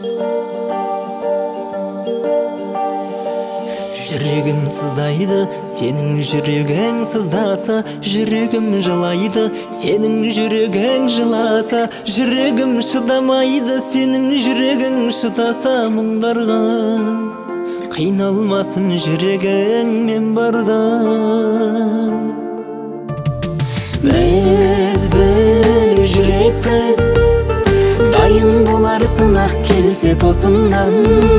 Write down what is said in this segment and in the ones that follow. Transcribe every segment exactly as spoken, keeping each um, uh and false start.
Жүрегім сыздайды, сенің жүрегің сыздаса, жүрегім жылайды, сенің жүрегің жыласа, жүрегім шыдамайды, сенің жүрегің шыдаса мұңдарға. Қиналмасын жүрегің мен барда. Біз бір жүрекпіз, дайын болар сынақ келсе тосыннан.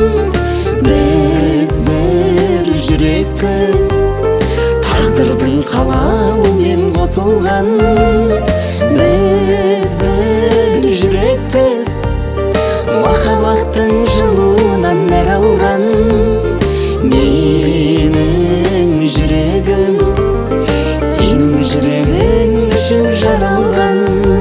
Біз бір жүрекпіз, тағдырдың қалауымен қосылған. Біз бір жүрекпіз, махаббаттың жылуынан нәр алған. Менің жүрегім сенің жүрегің үшін жаралған.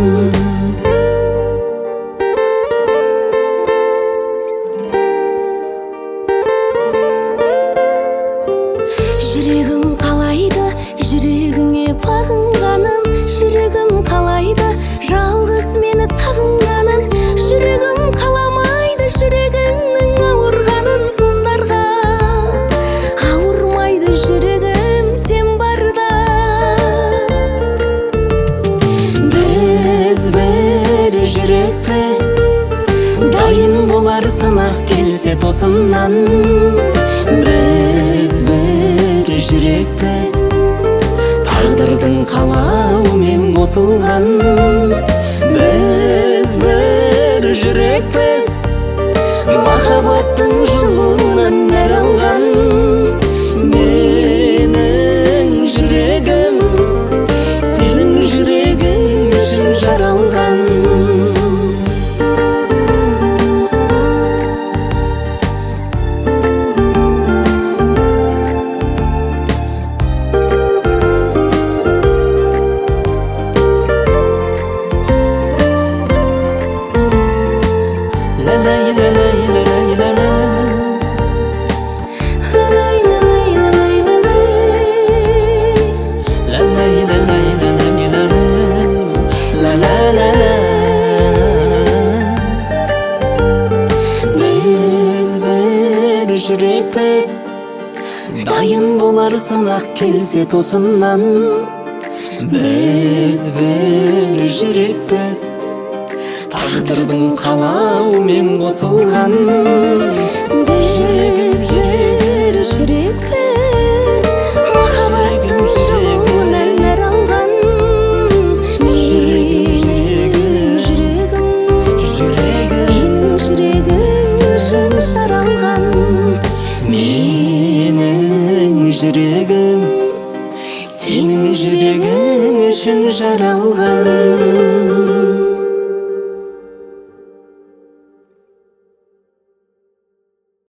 Жүрегім қалайды, жүрегіңе бағынғаным. Жүрегім қалайды, жалғыз мені сағынғаным. Жүрегім қаламайды, жүрегіңнің ауырғанын сындарға. Ауырмайды жүрегім сен барда. Біз бір жүрекпіз, дайын болар сынақ келсе тосыннан. Біз бір жүрекпіз, тағдырдың қалауымен қосылған. Біз бір жүрекпіз, махаббаттың жылуынан нәр алған. Менің жүрегім сенің жүрегің үшін жаралған. Жүрекпіз, дайын болар сынақ келсе тосыннан. Біз бір жүрекпіз, тағдырдың қалауымен қосылған. Біз бір жүрекпіз, махаббаттың жылуынан нәр алған. Менің жүрегім сенің жүрегің үшін жаралған. Менің жүрегім сенің жүрегің үшін жаралған.